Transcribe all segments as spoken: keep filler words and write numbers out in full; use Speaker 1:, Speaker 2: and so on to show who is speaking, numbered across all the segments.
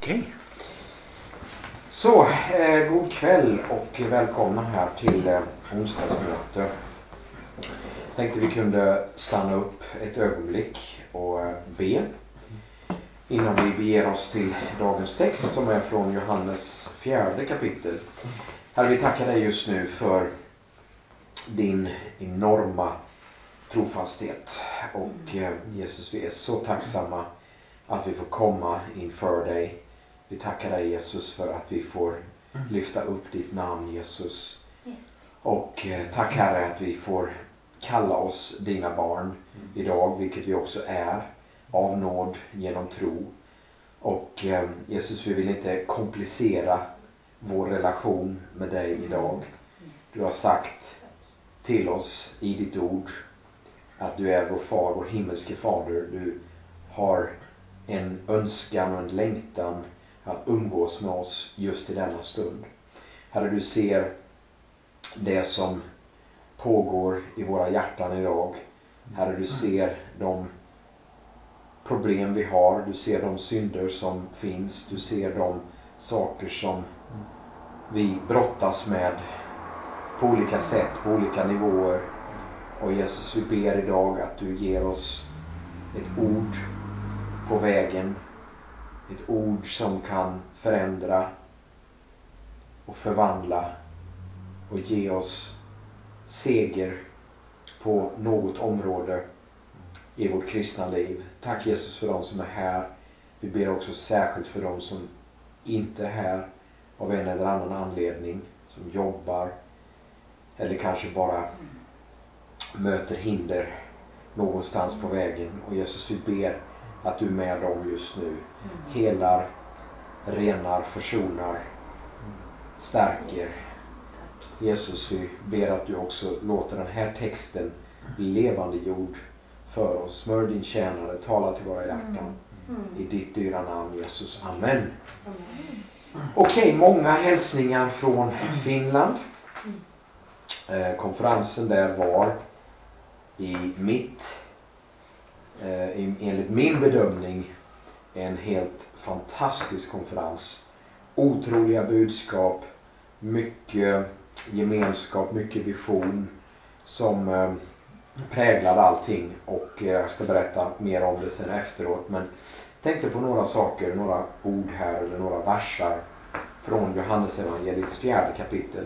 Speaker 1: Okej. Så, eh, god kväll och välkomna här till eh, onsdagsmöte. Tänkte vi kunde stanna upp ett ögonblick och eh, be innan vi beger oss till dagens text som är från Johannes fjärde kapitel. Herre, vi tackar dig just nu för din enorma trofasthet. Och eh, Jesus, vi är så tacksamma att vi får komma inför dig. Vi tackar dig, Jesus, för att vi får lyfta upp ditt namn, Jesus. Och eh, tack, Herre, att vi får kalla oss dina barn idag, vilket vi också är, av nåd genom tro. Och eh, Jesus, vi vill inte komplicera vår relation med dig idag. Du har sagt till oss i ditt ord att du är vår far, vår himmelske fader. Du har en önskan och en längtan att umgås med oss just i denna stund. Herre, du ser det som pågår i våra hjärtan idag. Herre, du ser de problem vi har. Du ser de synder som finns. Du ser de saker som vi brottas med på olika sätt, på olika nivåer. Och Jesus, vi ber idag att du ger oss ett ord på vägen. Ett ord som kan förändra och förvandla och ge oss seger på något område i vårt kristna liv. Tack, Jesus, för de som är här. Vi ber också särskilt för de som inte är här av en eller annan anledning, som jobbar eller kanske bara möter hinder någonstans på vägen. Och Jesus, vi ber att du är med dem just nu. Helar, renar, försonar, stärker. Jesus, vi ber att du också låter den här texten bli levande jord för oss. Smör din tjänare, tala till våra hjärtan. I ditt dyra namn, Jesus. Amen. Okej, okay, många hälsningar från Finland. Eh, konferensen där var i mitt eh, enligt min bedömning en helt fantastisk konferens. Otroliga budskap, mycket gemenskap, mycket vision som eh, präglade allting. Och eh, jag ska berätta mer om det sen efteråt. Men tänkte på några saker, några ord här eller några versar från Johannes evangeliets fjärde kapitel.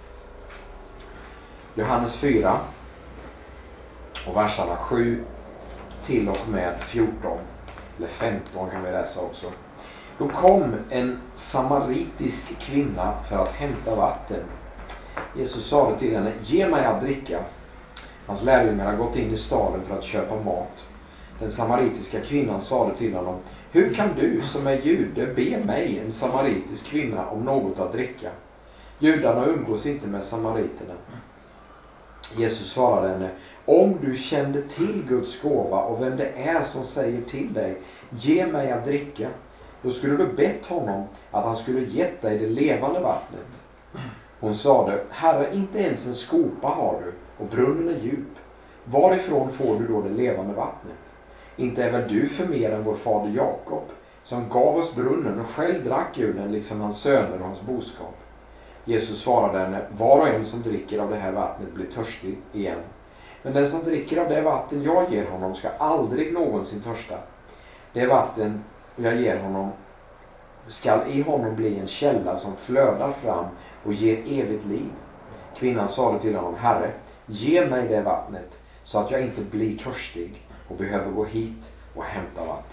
Speaker 1: Johannes fyra och versarna sju till och med fjorton eller femton kan vi läsa också. Då kom en samaritisk kvinna för att hämta vatten. Jesus sade till henne: ge mig att dricka. Hans lärjungar har gått in i staden för att köpa mat. Den samaritiska kvinnan sade till honom: hur kan du som är jude be mig, en samaritisk kvinna, om något att dricka? Judarna umgås inte med samariterna. Jesus svarade henne: om du kände till Guds gåva och vem det är som säger till dig, ge mig att dricka, då skulle du bett honom att han skulle gett dig det levande vattnet. Hon sade: Herre, inte ens en skopa har du och brunnen är djup. Varifrån får du då det levande vattnet? Inte är väl du för mer än vår fader Jakob, som gav oss brunnen och själv drack ur den, liksom hans söner och hans boskap. Jesus svarade henne: var och en som dricker av det här vattnet blir törstig igen. Men den som dricker av det vatten jag ger honom ska aldrig någonsin törsta. Det vatten jag ger honom skall i honom bli en källa som flödar fram och ger evigt liv. Kvinnan sade till honom: Herre, ge mig det vattnet så att jag inte blir törstig och behöver gå hit och hämta vatten.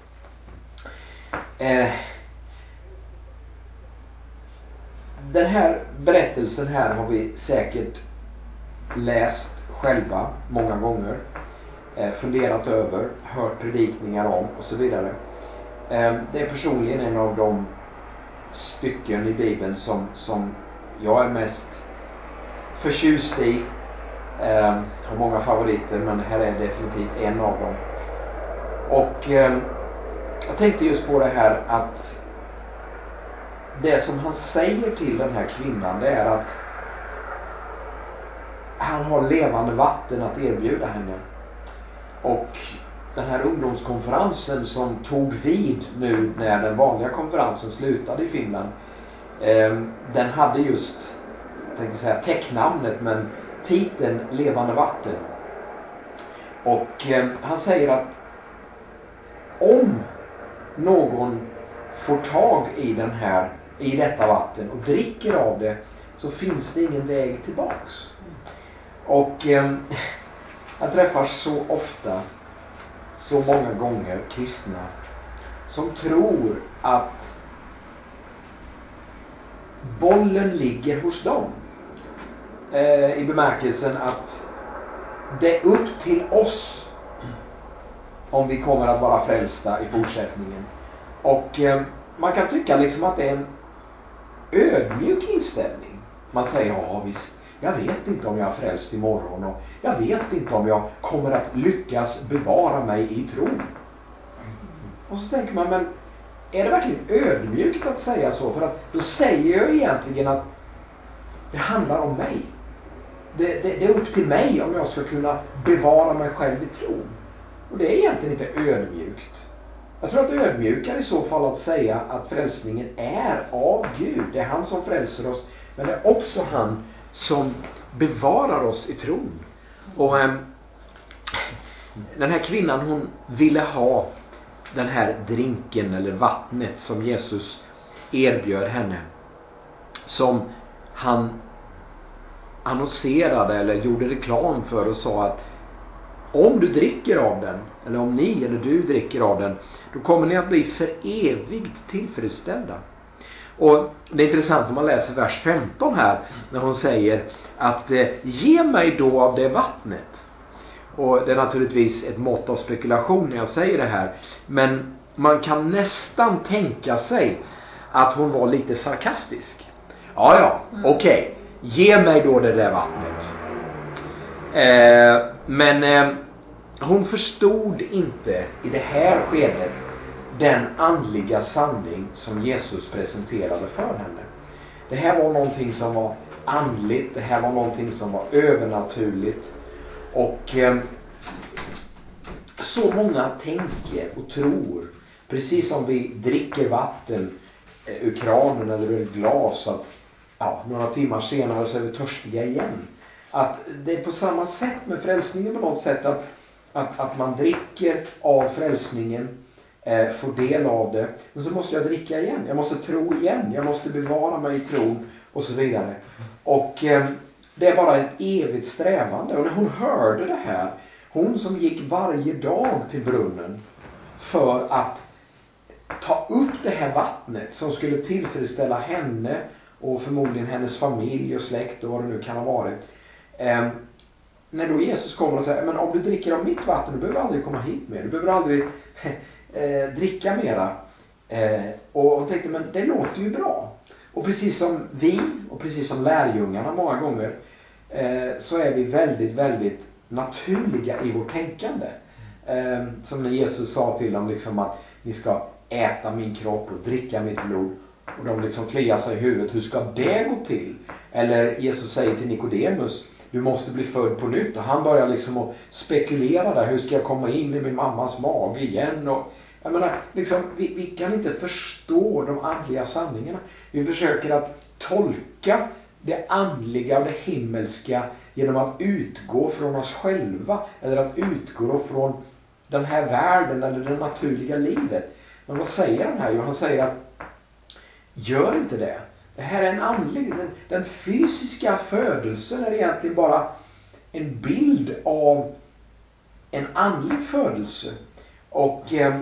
Speaker 1: Eh, den här berättelsen här har vi säkert läst själva många gånger, eh, funderat över, hört predikningar om och så vidare. Eh, det är personligen en av de stycken i Bibeln som, som jag är mest förtjust i. Eh, har många favoriter, men det här är definitivt en av dem. Och eh, jag tänkte just på det här att det som han säger till den här kvinnan, det är att han har levande vatten att erbjuda henne. Och den här ungdomskonferensen som tog vid nu när den vanliga konferensen slutade i Finland, eh, den hade just, jag tänkte säga täcknamnet, men titeln Levande vatten. Och eh, han säger att om någon får tag i den här, i detta vatten och dricker av det, så finns det ingen väg tillbaks. Och eh, jag träffar så ofta, så många gånger kristna som tror att bollen ligger hos dem. Eh, I bemärkelsen att det är upp till oss om vi kommer att vara frälsta i fortsättningen. Och eh, man kan tycka liksom att det är en ödmjuk inställning. Man säger, ja visst, jag vet inte om jag är frälst imorgon, och jag vet inte om jag kommer att lyckas bevara mig i tron. Och så tänker man, men är det verkligen ödmjukt att säga så? För att då säger jag egentligen att det handlar om mig. Det, det, det är upp till mig om jag ska kunna bevara mig själv i tron. Och det är egentligen inte ödmjukt. Jag tror att det är ödmjukare i så fall att säga att frälsningen är av Gud. Det är han som frälser oss, men det är också han som bevarar oss i tron. Och eh, den här kvinnan, hon ville ha den här drinken eller vattnet som Jesus erbjöd henne, som han annonserade eller gjorde reklam för och sa att om du dricker av den, eller om ni eller du dricker av den, då kommer ni att bli för evigt tillfredsställda. Och det är intressant om man läser vers femton här, när hon säger att eh, ge mig då av det vattnet. Och det är naturligtvis ett mått av spekulation när jag säger det här, men man kan nästan tänka sig att hon var lite sarkastisk. Ja, ja, okej. Okay. Ge mig då det där vattnet. Eh, men eh, hon förstod inte i det här skedet den andliga sanning som Jesus presenterade för henne. Det här var någonting som var andligt, det här var någonting som var övernaturligt. Och eh, så många tänker och tror, precis som vi dricker vatten eh, ur kranen eller ur ett glas, att ja, några timmar senare så är vi törstiga igen. Att det är på samma sätt med frälsningen på något sätt, att, att, att man dricker av frälsningen, eh, får del av det, men så måste jag dricka igen, jag måste tro igen, jag måste bevara mig i tron och så vidare. Och eh, det är bara ett evigt strävande. Och när hon hörde det här, hon som gick varje dag till brunnen för att ta upp det här vattnet som skulle tillfredsställa henne och förmodligen hennes familj och släkt och vad det nu kan ha varit. Eh, när då Jesus kommer och säger, men om du dricker av mitt vatten, du behöver aldrig komma hit mer. Du behöver aldrig eh, dricka mera. Eh, och hon tänkte, men det låter ju bra. Och precis som vi och precis som lärjungarna många gånger, eh, så är vi väldigt, väldigt naturliga i vårt tänkande. Eh, som när Jesus sa till dem liksom att ni ska äta min kropp och dricka mitt blod. Och de liksom kliar sig i huvudet. Hur ska det gå till? Eller Jesus säger till Nikodemus, du måste bli född på nytt. Och han börjar liksom att spekulera där. Hur ska jag komma in i min mammas mage igen? Och jag menar, liksom, vi, vi kan inte förstå de andliga sanningarna. Vi försöker att tolka det andliga och det himmelska genom att utgå från oss själva. Eller att utgå från den här världen eller det naturliga livet. Men vad säger han här? Jo, han säger att gör inte det. Det här är en andlig, den, den fysiska födelsen är egentligen bara en bild av en andlig födelse. Och eh,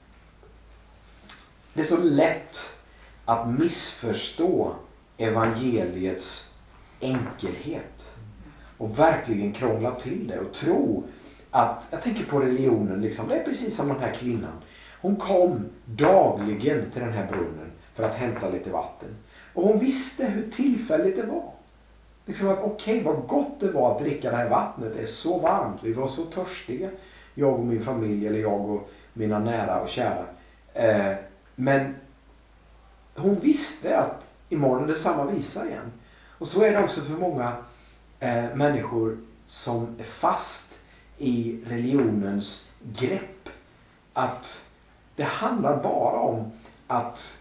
Speaker 1: det är så lätt att missförstå evangeliets enkelhet och verkligen krångla till det och tro att, jag tänker på religionen liksom, det är precis som den här kvinnan. Hon kom dagligen till den här brunnen för att hämta lite vatten. Och hon visste hur tillfälligt det var. Liksom att okej, okay, vad gott det var att dricka det här vattnet. Det är så varmt, vi var så törstiga. Jag och min familj, eller jag och mina nära och kära. Eh, men hon visste att imorgon är det samma visa igen. Och så är det också för många eh, människor som är fast i religionens grepp. att det handlar bara om att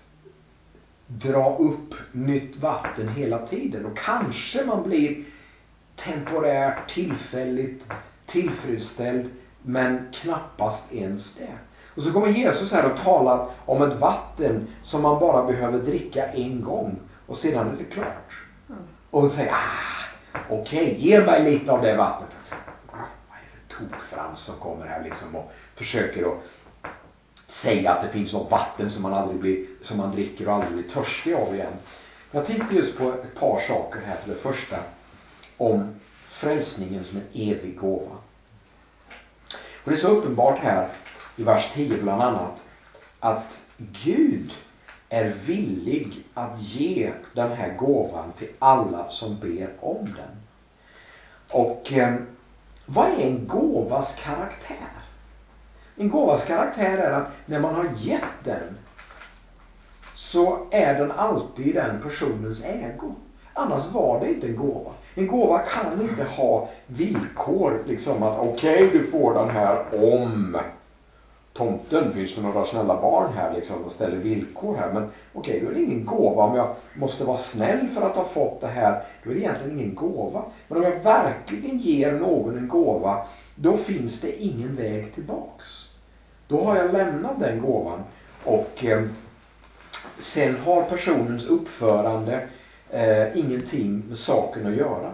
Speaker 1: dra upp nytt vatten hela tiden. Och kanske man blir temporärt, tillfälligt tillfredsställd, men knappast ens det. Och så kommer Jesus här och talar om ett vatten som man bara behöver dricka en gång och sedan är det klart. Mm. Och säger, ah, okej, okay, ge mig lite av det vattnet. Ah, vad är det för tokfrans som kommer här liksom och försöker att säga att det finns något vatten som man aldrig blir, som man dricker och aldrig blir törstig av igen. Jag tänkte just på ett par saker här. För det första om frälsningen som en evig gåva. Och det är så uppenbart här i vers tio bland annat att Gud är villig att ge den här gåvan till alla som ber om den. Och eh, vad är en gåvas karaktär? En gåvas karaktär är att när man har gett den så är den alltid den personens ägo. Annars var det inte en gåva. En gåva kan inte ha villkor liksom att okej, okay, du får den här om tomten, finns det några snälla barn här liksom och ställer villkor här, men okej, okay, då är det ingen gåva. Om jag måste vara snäll för att ha fått det här, då är det egentligen ingen gåva. Men om jag verkligen ger någon en gåva, då finns det ingen väg tillbaks. Då har jag lämnat den gåvan och eh, sen har personens uppförande eh, ingenting med saken att göra.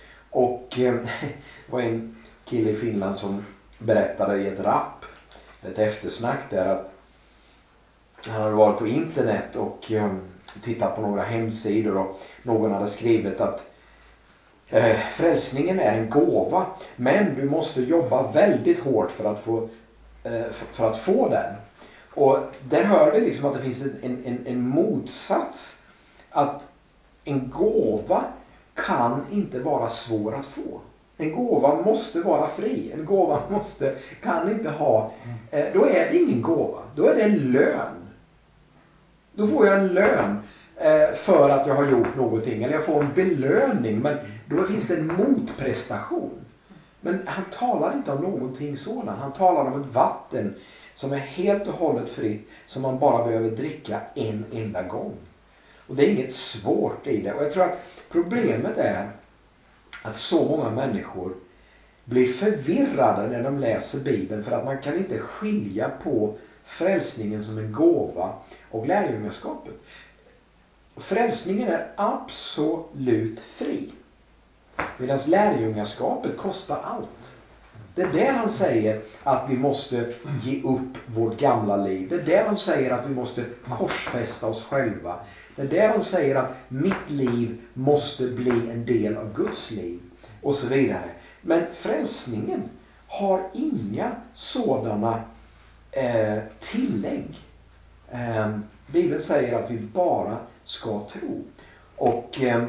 Speaker 1: Och eh, det var en kille i Finland som berättade i ett rap, ett eftersnack där, att han hade varit på internet och eh, tittat på några hemsidor och någon hade skrivit att eh, frälsningen är en gåva, men du måste jobba väldigt hårt för att få eh, för, för att få den. Och där hör vi liksom att det finns en, en, en motsats, att en gåva kan inte vara svår att få. En gåva måste vara fri. En gåva måste, kan inte ha, eh, då är det ingen gåva. Då är det en lön. Då får jag en lön eh, för att jag har gjort någonting. Eller jag får en belöning. Men då finns det en motprestation. Men han talar inte om någonting sådant. Han talar om ett vatten som är helt och hållet fritt. Som man bara behöver dricka en enda gång. Och det är inget svårt i det. Och jag tror att problemet är att så många människor blir förvirrade när de läser Bibeln, för att man kan inte skilja på frälsningen som en gåva och lärjungaskapet. Frälsningen är absolut fri, medan lärjungaskapet kostar allt. Det är där han säger att vi måste ge upp vårt gamla liv. Det är där han säger att vi måste korsfästa oss själva. Det är där han säger att mitt liv måste bli en del av Guds liv. Och så vidare. Men frälsningen har inga sådana eh, tillägg. Eh, Bibeln säger att vi bara ska tro. Och eh,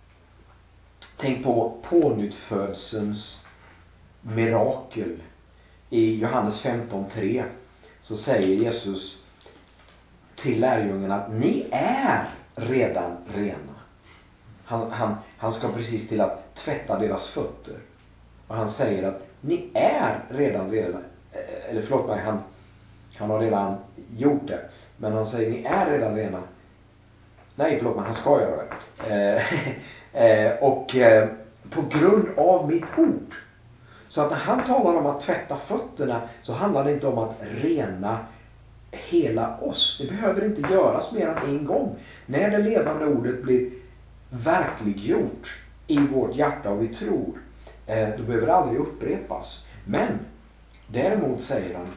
Speaker 1: tänk på pånyttfödselns mirakel. I Johannes femton tre så säger Jesus till lärjungarna att ni är redan rena. Han, han, han ska precis till att tvätta deras fötter. Och han säger att ni är redan rena. Eller förlåt mig, han, han har redan gjort det. Men han säger ni är redan rena. Nej, förlåt mig, han ska göra det. Eh, och eh, på grund av mitt ord. Så att när han talar om att tvätta fötterna, så handlar det inte om att rena hela oss. Det behöver inte göras mer än en gång. När det levande ordet blir verkliggjort i vårt hjärta och vi tror, eh, då behöver det aldrig upprepas. Men däremot säger han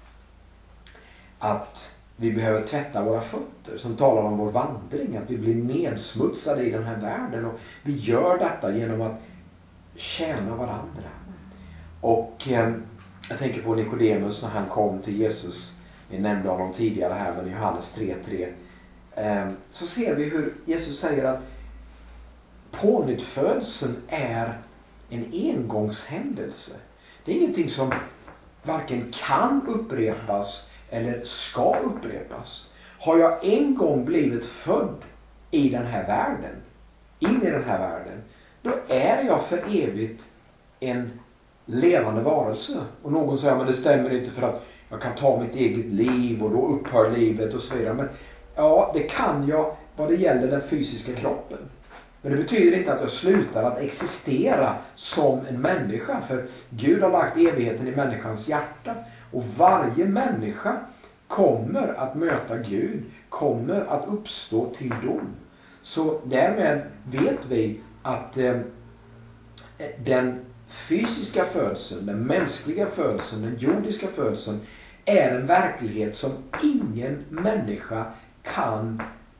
Speaker 1: att vi behöver tvätta våra fötter, som talar om vår vandring, att vi blir nedsmutsade i den här världen, och vi gör detta genom att tjäna varandra. Och eh, jag tänker på Nikodemus när han kom till Jesus. Vi nämnde honom tidigare här, men i Johannes tre tre eh, så ser vi hur Jesus säger att pånyttfödseln är en engångshändelse. Det är ingenting som varken kan upprepas eller ska upprepas. Har jag en gång blivit född i den här världen, in i den här världen, då är jag för evigt en levande varelse. Och någon säger, men det stämmer inte, för att jag kan ta mitt eget liv och då upphör livet och så vidare. Men ja, det kan jag vad det gäller den fysiska kroppen. Men det betyder inte att jag slutar att existera som en människa. För Gud har lagt evigheten i människans hjärta. Och varje människa kommer att möta Gud, kommer att uppstå till dom. Så därmed vet vi att eh, den fysiska födseln, den mänskliga födseln, den jordiska födseln är en verklighet som ingen människa kan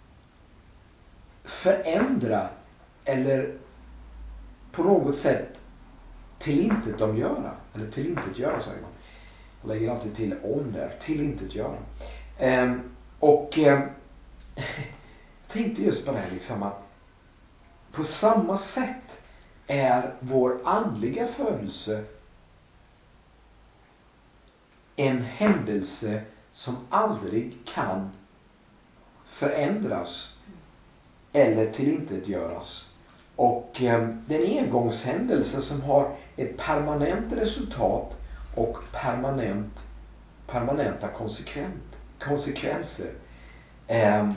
Speaker 1: förändra eller på något sätt tillintetgöra. Eller tillintetgöra, säger man. Jag lägger alltid till om där. Tillintetgöra. Ehm, och eh, tänkte just på det här liksom att på samma sätt är vår andliga födelse en händelse som aldrig kan förändras eller tillintetgöras. Och eh, det är en engångshändelse som har ett permanent resultat och permanent, permanenta konsekvent, konsekvenser. Eh,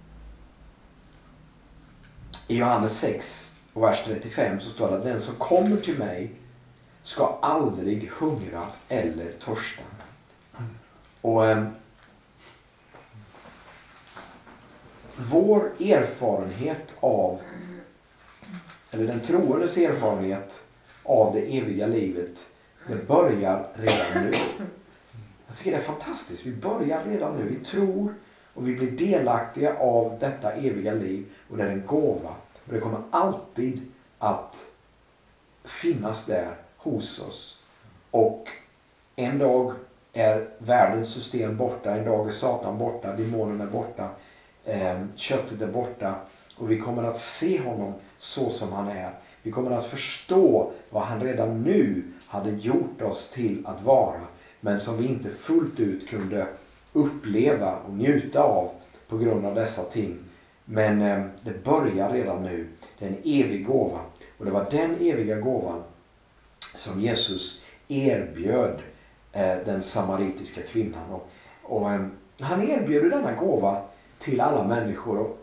Speaker 1: I Johannes sex och vers trettiofem så står det att den som kommer till mig ska aldrig hungra eller törsta. Och eh, vår erfarenhet av, eller den troendes erfarenhet av det eviga livet, det börjar redan nu. Jag tycker det är fantastiskt. Vi börjar redan nu. Vi tror och vi blir delaktiga av detta eviga liv. Och det är en gåva. Och det kommer alltid att finnas där hos oss. Och en dag är världens system borta. En dag är Satan borta. Demonen är borta. Eh, köttet är borta. Och vi kommer att se honom så som han är. Vi kommer att förstå vad han redan nu hade gjort oss till att vara. Men som vi inte fullt ut kunde uppleva och njuta av på grund av dessa ting. Men eh, det börjar redan nu. Det är en evig gåva. Och det var den eviga gåvan som Jesus erbjöd eh, den samaritiska kvinnan. Och, och eh, han erbjöd denna gåva till alla människor. Och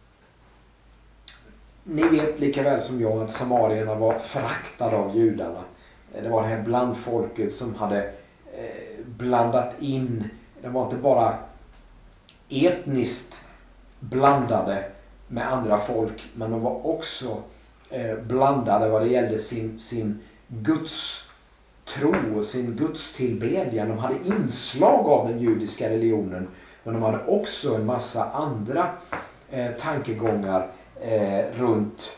Speaker 1: ni vet lika väl som jag att samarierna var föraktade av judarna. Det var det här blandfolket som hade eh, blandat in. Det var inte bara etniskt blandade med andra folk, men de var också eh, blandade vad det gällde sin, sin Guds tro och sin Guds tillbedjan. De hade inslag av den judiska religionen, men de hade också en massa andra eh, tankegångar eh, runt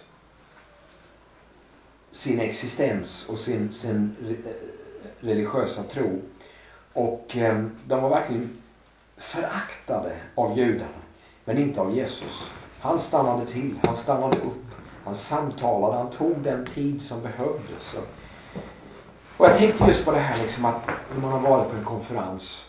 Speaker 1: sin existens och sin, sin religiösa tro. Och eh, de var verkligen föraktade av judarna, men inte av Jesus. Han stannade till, han stannade upp, han samtalade, han tog den tid som behövdes. Och, och jag tänkte just på det här liksom att när man har varit på en konferens,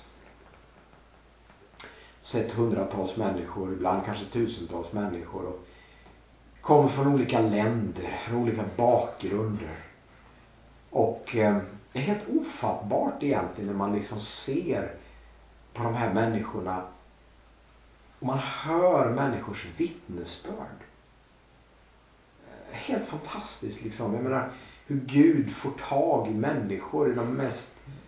Speaker 1: sett hundratals människor, ibland kanske tusentals människor, och kommer från olika länder, från olika bakgrunder. Och eh, det är helt ofattbart egentligen när man liksom ser på de här människorna och man hör människors vittnesbörd. Helt fantastiskt liksom. Jag menar hur Gud får tag i människor i de mest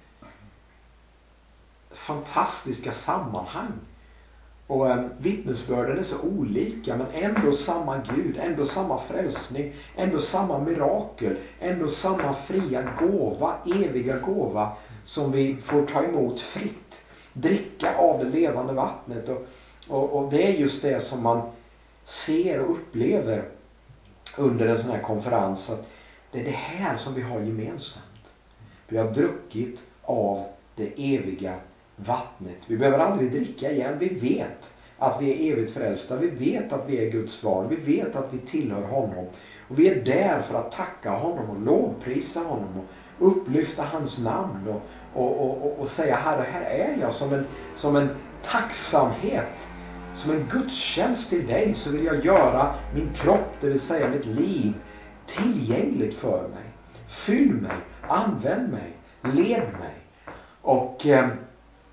Speaker 1: fantastiska sammanhang. Och eh, vittnesbörden är så olika, men ändå samma Gud, ändå samma frälsning, ändå samma mirakel, ändå samma fria gåva, eviga gåva som vi får ta emot fritt. Dricka av det levande vattnet. Och, och, och det är just det som man ser och upplever under en sån här konferens, att det är det här som vi har gemensamt. Vi har druckit av det eviga vattnet. Vi behöver aldrig dricka igen. Vi vet att vi är evigt frälsta. Vi vet att vi är Guds barn. Vi vet att vi tillhör honom. Och vi är där för att tacka honom och lovprisa honom och upplyfta hans namn och, och, och, och, och säga: Herre, här är jag som en, som en tacksamhet, som en gudstjänst till dig, så vill jag göra min kropp, det vill säga mitt liv, tillgängligt för mig. Fyll mig, använd mig, led mig. Och eh,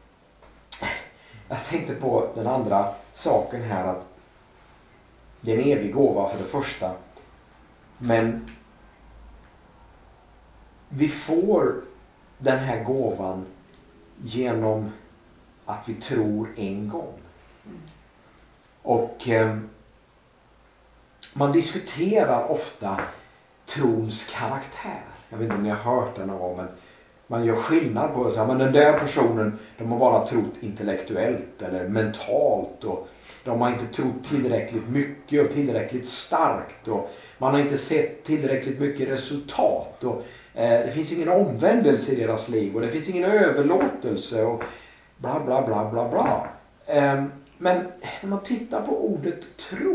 Speaker 1: jag tänkte på den andra saken här, att det är en evig gåva för det första. Men vi får den här gåvan genom att vi tror en gång. Och eh, man diskuterar ofta trons karaktär. Jag vet inte om ni har hört det någon gång, men man gör skillnad på det. Så här, men den där personen, de har bara trott intellektuellt eller mentalt, och de har inte trott tillräckligt mycket och tillräckligt starkt, och man har inte sett tillräckligt mycket resultat, och eh, det finns ingen omvändelse i deras liv, och det finns ingen överlåtelse, och bla bla bla bla bla. Eh, men när man tittar på ordet tro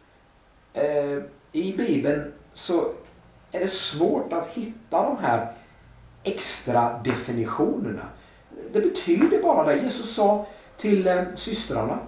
Speaker 1: eh, i Bibeln, så är det svårt att hitta de här extra definitionerna. Det betyder bara det. Jesus sa till eh, systrarna,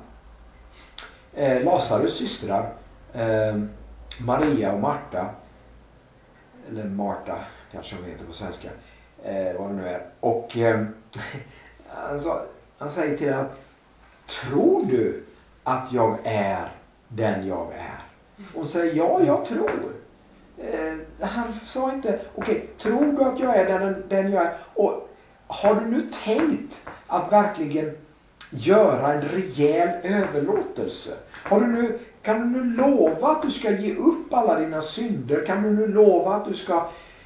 Speaker 1: eh, Lazarus systrar, eh, Maria och Marta, eller Marta kanske hon heter på svenska, eh, vad det nu är. Och eh, alltså, han säger till henne: tror du att jag är den jag är? Och säger: ja, jag tror. Eh, han sa inte: okej, okay, tror du att jag är den, den jag är? Och har du nu tänkt att verkligen göra en rejäl överlåtelse? Har du nu, kan du nu lova att du ska ge upp alla dina synder? Kan du nu lova att du ska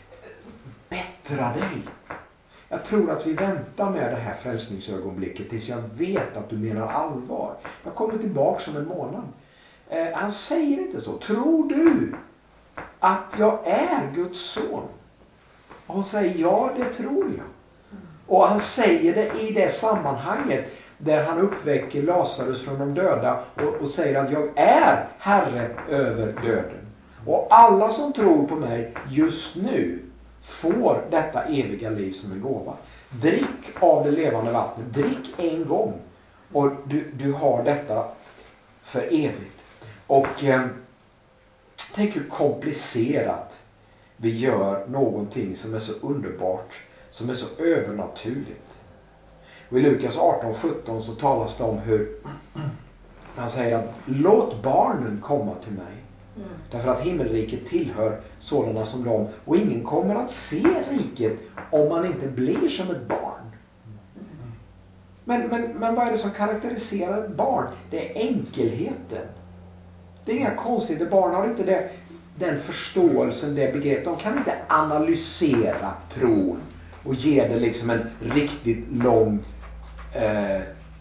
Speaker 1: bättra dig? Jag tror att vi väntar med det här frälsningsögonblicket tills jag vet att du menar allvar. Jag kommer tillbaka om en månad. Eh, han säger inte så. Tror du att jag är Guds son? Och hon säger: ja, det tror jag. Och han säger det i det sammanhanget där han uppväcker Lazarus från de döda och, och säger att jag är herre över döden. Och alla som tror på mig just nu får detta eviga liv som en gåva. Drick av det levande vattnet. Drick en gång. Och du, du har detta för evigt. Och eh, tänk hur komplicerat vi gör någonting som är så underbart, som är så övernaturligt. Och i Lukas arton sjutton så talas det om hur han säger att låt barnen komma till mig. Mm. Därför att himmelriket tillhör sådana som dem. Och ingen kommer att se riket om man inte blir som ett barn. Mm. Men, men, men vad är det som karaktäriserar ett barn? Det är enkelheten. Det är inga konstigheter. Barn har inte det, den förståelsen, det begreppet. De kan inte analysera tron och ge det liksom en riktigt lång eh,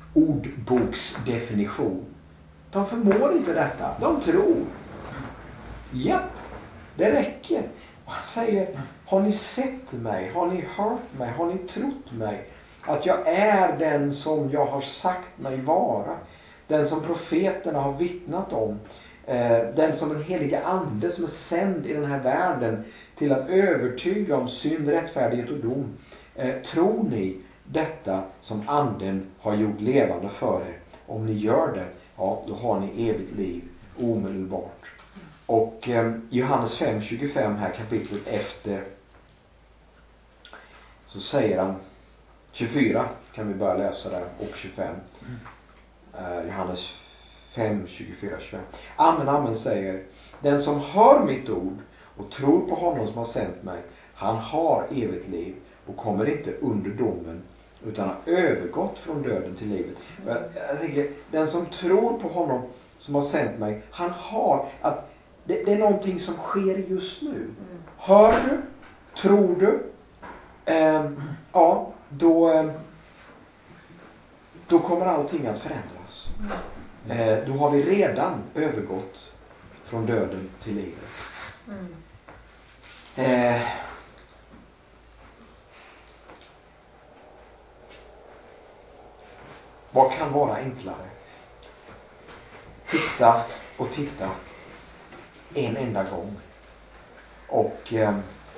Speaker 1: ordboksdefinition. De förmår inte detta. De tror. Japp, det räcker. Han säger: har ni sett mig? Har ni hört mig? Har ni trott mig? Att jag är den som jag har sagt mig vara. Den som profeterna har vittnat om. Den som en heliga ande som är sänd i den här världen till att övertyga om synd, rättfärdighet och dom. Tror ni detta som anden har gjort levande för er? Om ni gör det, ja, då har ni evigt liv omedelbart. Och eh, Johannes fem tjugofem här kapitlet efter, så säger han, tjugofyra kan vi börja läsa där, och tjugofem. eh, Johannes fem tjugofyra tjugofem. Amen, amen säger: den som hör mitt ord och tror på honom som har sänt mig, han har evigt liv och kommer inte under domen, utan har övergått från döden till livet. Jag, jag tänker, den som tror på honom som har sänt mig, han har att det, det är någonting som sker just nu. Mm. Hör du? Tror du? Eh, ja, då eh, då kommer allting att förändras. Mm. Eh, då har vi redan övergått från döden till livet. Mm. Eh, vad kan vara enklare? Titta och titta en enda gång. Och eh,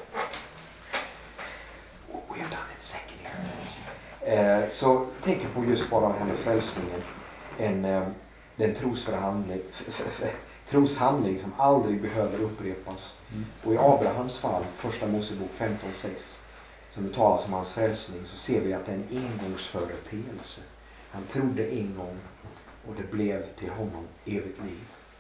Speaker 1: oh, jag en säcken eh, så tänk på just bara den här frälsningen. En, eh, den trosförhandling troshandling som aldrig behöver upprepas. Mm. Och i Abrahams fall, första Mosebok femton sex, som det talas om hans frälsning, så ser vi att det är en engångsföreteelse. Han trodde en gång och det blev till honom evigt liv.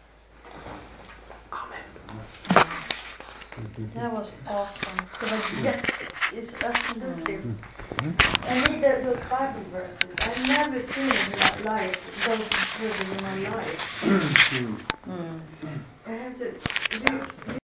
Speaker 1: Amen.
Speaker 2: That was awesome. It was just, it's absolutely. And read the, those Bible verses. I've never seen it in my life, those verses in my life. Mm. I have to. You,